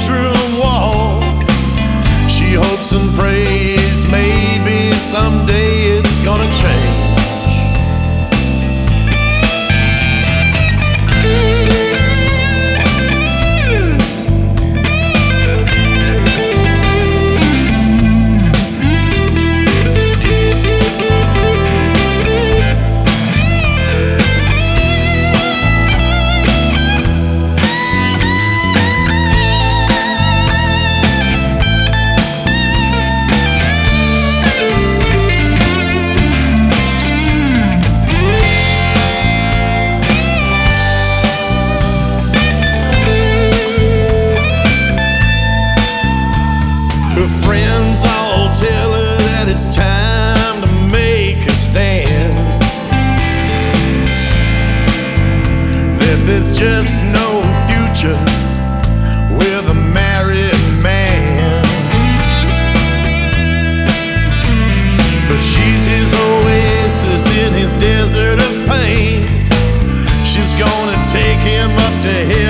courtroom wall. She hopes and prays maybe someday it's gonna change. Her friends all tell her that it's time to make a stand, that there's just no future with a married man. But she's his oasis in his desert of pain. She's gonna take him up to heaven